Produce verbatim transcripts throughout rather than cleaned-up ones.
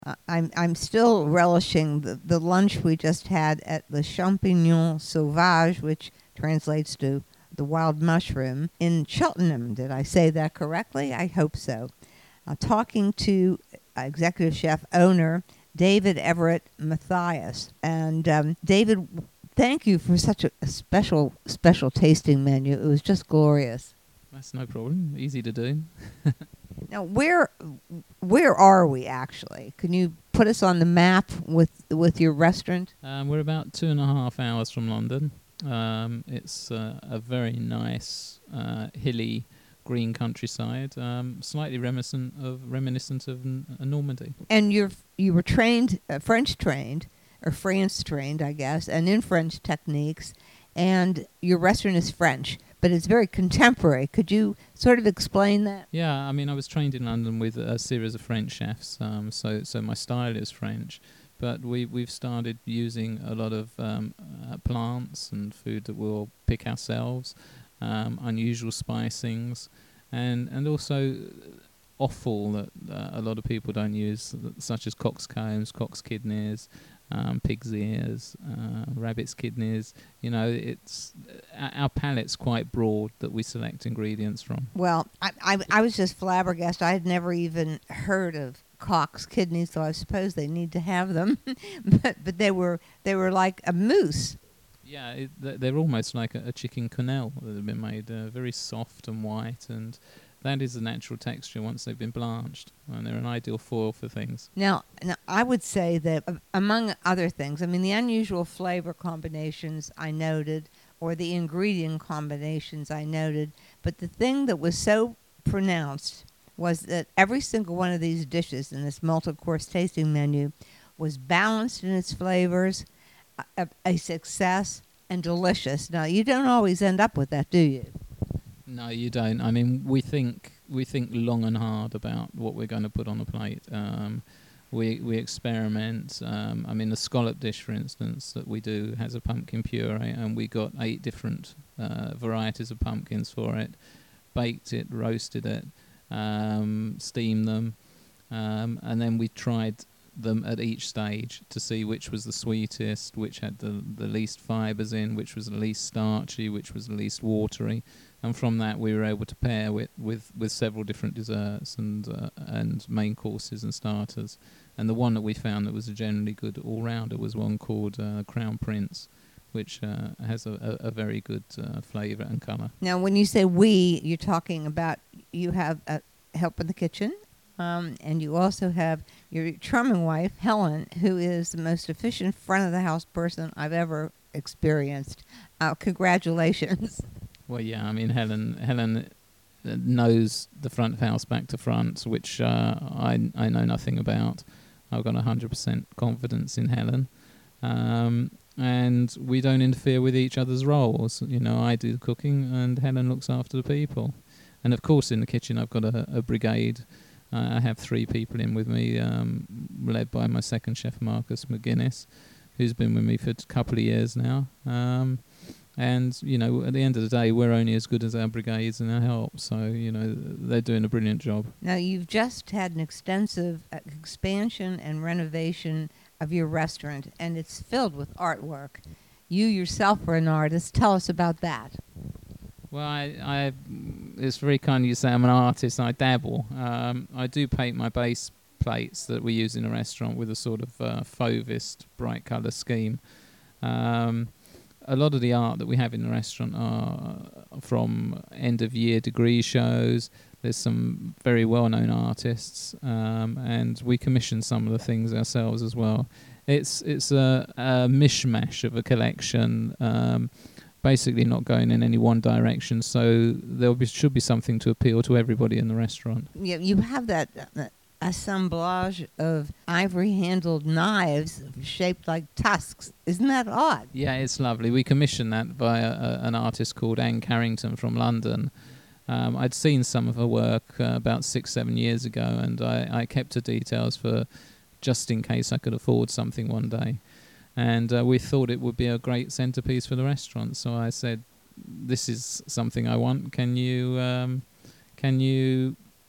Uh, I'm I'm still relishing the, the lunch we just had at the Champignon Sauvage, which translates to the wild mushroom in Cheltenham. Did I say that correctly? I hope so. Uh, talking to uh, executive chef owner David Everett Matthias, and um, David, thank you for such a, a special special tasting menu. It was just glorious. That's no problem. Easy to do. Now, where where are we actually? Can you put us on the map with with your restaurant? Um, we're about two and a half hours from London. Um, it's uh, a very nice, uh, hilly, green countryside, um, slightly reminiscent of reminiscent of N- uh, Normandy. And you're you were trained, uh, French trained, or France trained, I guess, and in French techniques. And your restaurant is French, but it's very contemporary. Could you sort of explain that? Yeah, I mean, I was trained in London with a series of French chefs, um, so so my style is French. But we we've started using a lot of um, uh, plants and food that we'll pick ourselves, um, unusual spicings, and and also offal that uh, a lot of people don't use, such as coxcombs, cock's kidneys, um, pig's ears, uh, rabbit's kidneys. You know, it's uh, our palette's quite broad that we select ingredients from. Well, I, I, I was just flabbergasted. I had never even heard of cock's kidneys, so I suppose they need to have them. but but they were they were like a mousse. Yeah, it, th- they're almost like a, a chicken quenelle that have been made, uh, very soft and white, and that is the natural texture once they've been blanched, and they're an ideal foil for things. Now, now I would say that uh, among other things, I mean, the unusual flavor combinations I noted, or the ingredient combinations I noted, but the thing that was so pronounced was that every single one of these dishes in this multi-course tasting menu was balanced in its flavors, a, a success, and delicious. Now, you don't always end up with that, do you? No, you don't. I mean, we think we think long and hard about what we're going to put on a plate. Um, we we experiment. Um, I mean, the scallop dish, for instance, that we do has a pumpkin puree, and we got eight different uh, varieties of pumpkins for it. Baked it, roasted it, um, steamed them, um, and then we tried them at each stage to see which was the sweetest, which had the, the least fibres in, which was the least starchy, which was the least watery. And from that, we were able to pair with, with, with several different desserts and uh, and main courses and starters. And the one that we found that was a generally good all-rounder was one called uh, Crown Prince, which uh, has a, a, a very good uh, flavour and colour. Now, when you say we, you're talking about you have uh, help in the kitchen, um, and you also have your charming wife, Helen, who is the most efficient front-of-the-house person I've ever experienced. Uh, congratulations. Well, yeah, I mean, Helen Helen knows the front of house back to front, which uh, I I know nothing about. I've got one hundred percent confidence in Helen. Um, and we don't interfere with each other's roles. You know, I do the cooking and Helen looks after the people. And of course, in the kitchen, I've got a, a brigade. Uh, I have three people in with me, um, led by my second chef, Marcus McGuinness, who's been with me for a couple of years now. Um, and, you know, at the end of the day, we're only as good as our brigades and our help. So, you know, they're doing a brilliant job. Now, you've just had an extensive uh, expansion and renovation of your restaurant, and it's filled with artwork. You yourself are an artist. Tell us about that. Well, I, I, it's very kind of you to say I'm an artist. I dabble. Um, I do paint my base plates that we use in a restaurant with a sort of uh, Fauvist bright colour scheme. Um, a lot of the art that we have in the restaurant are from end-of-year degree shows. There's some very well-known artists, um, and we commission some of the things ourselves as well. It's it's a, a mishmash of a collection, um, basically not going in any one direction. So there be, should be something to appeal to everybody in the restaurant. You, you have that uh, assemblage of ivory-handled knives shaped like tusks. Isn't that odd? Yeah, it's lovely. We commissioned that by a, a, an artist called Anne Carrington from London. Um, I'd seen some of her work uh, about six, seven years ago, and I, I kept her details for just in case I could afford something one day. And uh, we thought it would be a great centerpiece for the restaurant. So I said, "This is something I want. Can you, um, can you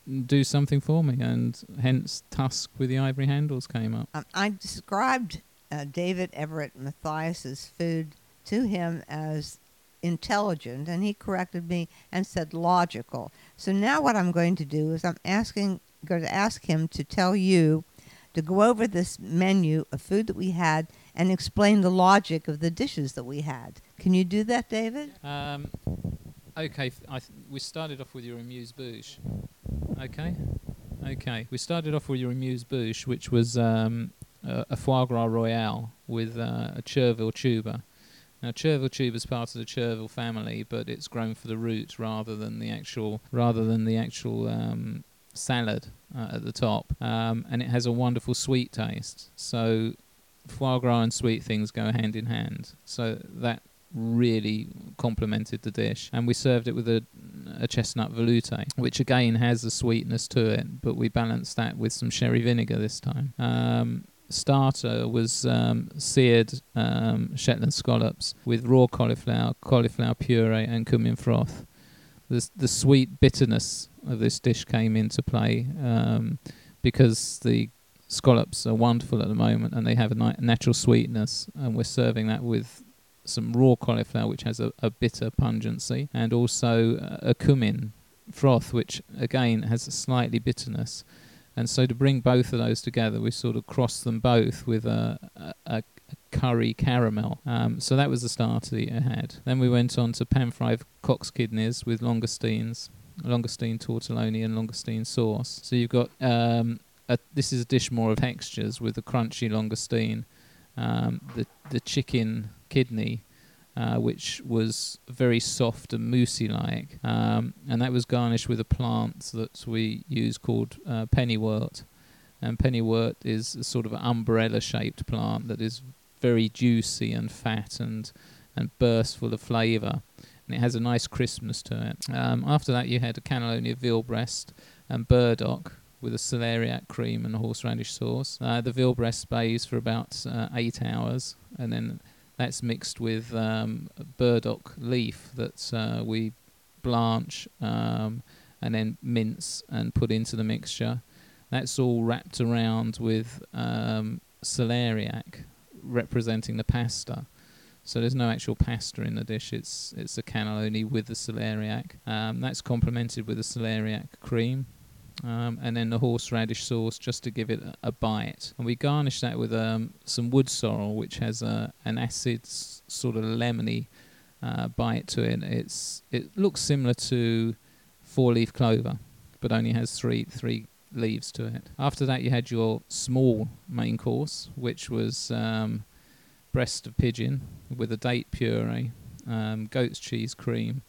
do something for me, and hence Tusk with the ivory handles came up. Um, I described uh, David Everett Matthias's food to him as intelligent, and he corrected me and said logical. So now what I'm going to do is I'm asking, going to ask him to tell you to go over this menu of food that we had and explain the logic of the dishes that we had. Can you do that, David? Um, okay, f- I th- we started off with your amuse-bouche. Okay, okay. We started off with your amuse-bouche, which was um, a, a foie gras royale with uh, a Chervil tuber. Now, Chervil tuber is part of the Chervil family, but it's grown for the root rather than the actual rather than the actual um, salad uh, at the top, um, and it has a wonderful sweet taste. So, foie gras and sweet things go hand in hand. So that really complemented the dish, and we served it with a, a chestnut velouté, which again has a sweetness to it, but we balanced that with some sherry vinegar this time. Um, starter was um, seared um, Shetland scallops with raw cauliflower, cauliflower puree, and cumin froth. The, the sweet bitterness of this dish came into play um, because the scallops are wonderful at the moment and they have a ni- natural sweetness, and we're serving that with some raw cauliflower, which has a, a bitter pungency, and also uh, a cumin froth, which again has a slightly bitterness. And so to bring both of those together, we sort of crossed them both with a, a, a curry caramel. Um, so that was the starter that you had. Then we went on to pan-fried cock's kidneys with langoustines, langoustine tortelloni and langoustine sauce. So you've got, um, a, this is a dish more of textures with the crunchy langoustine, um, the, the chicken kidney, Uh, which was very soft and moussey-like, um, and that was garnished with a plant that we use called uh, pennywort. And pennywort is a sort of umbrella-shaped plant that is very juicy and fat and and bursts full of flavour, and it has a nice crispness to it. Um, after that, you had a cannelloni of veal breast and burdock with a celeriac cream and horseradish sauce. Uh, the veal breast stays for about uh, eight hours, and then that's mixed with um, burdock leaf that uh, we blanch um, and then mince and put into the mixture. That's all wrapped around with um, celeriac, representing the pasta. So there's no actual pasta in the dish. It's it's a cannelloni with the celeriac. Um, that's complemented with a celeriac cream. Um, and then the horseradish sauce just to give it a, a bite. And we garnish that with um, some wood sorrel, which has a, an acid s- sort of lemony uh, bite to it. It's It looks similar to four-leaf clover, but only has three three leaves to it. After that, you had your small main course, which was um, breast of pigeon with a date puree, um, goat's cheese cream,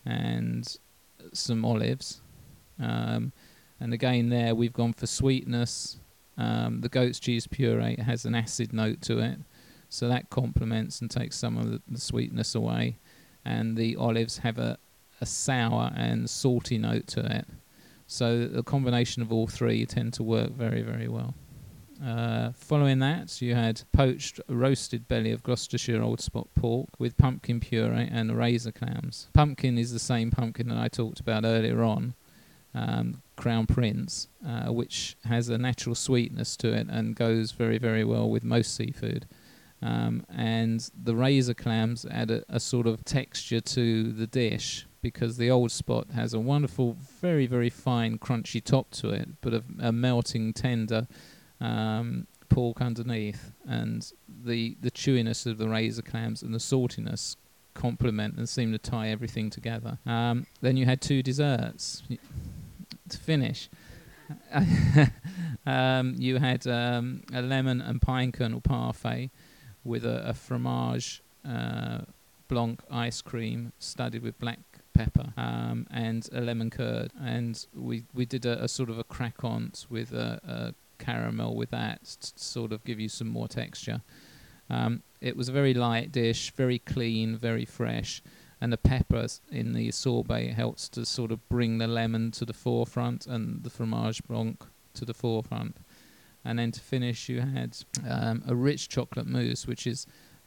and some olives. Um, And again there we've gone for sweetness. Um, the goat's cheese puree has an acid note to it, so that complements and takes some of the, the sweetness away. And the olives have a, a sour and salty note to it. So the combination of all three tend to work very, very well. Uh, following that, you had poached roasted belly of Gloucestershire Old Spot pork with pumpkin puree and razor clams. Pumpkin is the same pumpkin that I talked about earlier on, um, Crown Prince, uh, which has a natural sweetness to it and goes very, very well with most seafood. Um, and the razor clams add a, a sort of texture to the dish, because the Old Spot has a wonderful, very, very fine, crunchy top to it, but a, a melting, tender um, pork underneath. And the, the chewiness of the razor clams and the saltiness complement and seem to tie everything together. Um, then you had two desserts to finish. um, you had um, a lemon and pine kernel parfait with a, a fromage uh, blanc ice cream studded with black pepper, um, and a lemon curd. And we, we did a, a sort of a craquant with a, a caramel with that to sort of give you some more texture. Um, it was a very light dish, very clean, very fresh, and the pepper in the sorbet helps to sort of bring the lemon to the forefront and the fromage blanc to the forefront. And then to finish, you had um, a rich chocolate mousse, which is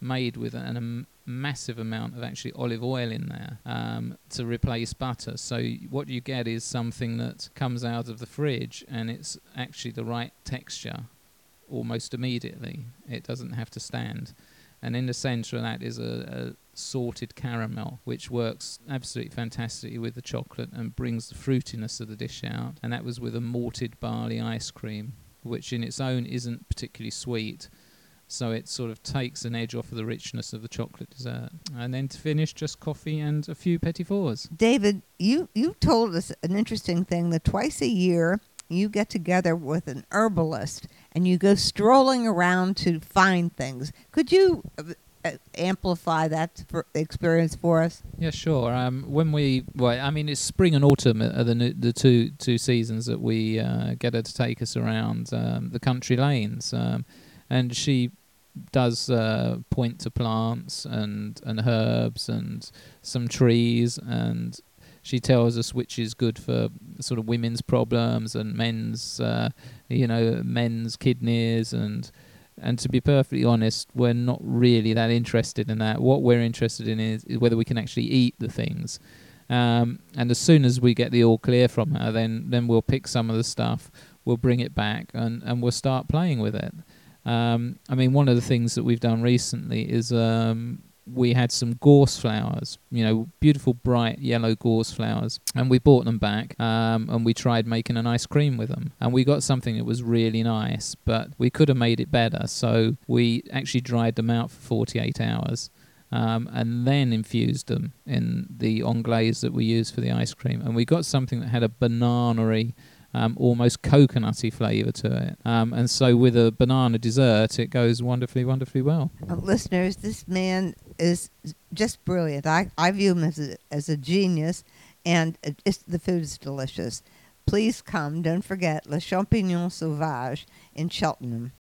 made with an, a massive amount of actually olive oil in there um, to replace butter. So what you get is something that comes out of the fridge and it's actually the right texture almost immediately. It doesn't have to stand. And in the centre of that is a, a salted caramel, which works absolutely fantastically with the chocolate and brings the fruitiness of the dish out. And that was with a malted barley ice cream, which in its own isn't particularly sweet. So it sort of takes an edge off of the richness of the chocolate dessert. And then to finish, just coffee and a few petit fours. David, you, you told us an interesting thing that twice a year you get together with an herbalist and you go strolling around to find things. Could you uh, amplify that for experience for us? Yeah, sure. Um, when we, well, I mean, it's spring and autumn are the the two two seasons that we uh, get her to take us around um, the country lanes, um, and she does uh, point to plants and and herbs and some trees, and she tells us which is good for sort of women's problems and men's, uh, you know, men's kidneys. And and to be perfectly honest, we're not really that interested in that. What we're interested in is, is whether we can actually eat the things. Um, and as soon as we get the all clear from her, then then we'll pick some of the stuff, we'll bring it back, and, and we'll start playing with it. Um, I mean, one of the things that we've done recently is um, we had some gorse flowers, you know, beautiful bright yellow gorse flowers, and we bought them back um, and we tried making an ice cream with them, and we got something that was really nice, but we could have made it better. So we actually dried them out for forty-eight hours um, and then infused them in the anglaise that we use for the ice cream, and we got something that had a banana-y, Um, almost coconutty flavour to it. Um, and so with a banana dessert, it goes wonderfully, wonderfully well. Uh, listeners, this man is just brilliant. I, I view him as a, as a genius, and uh, just, the food is delicious. Please come. Don't forget Le Champignon Sauvage in Cheltenham.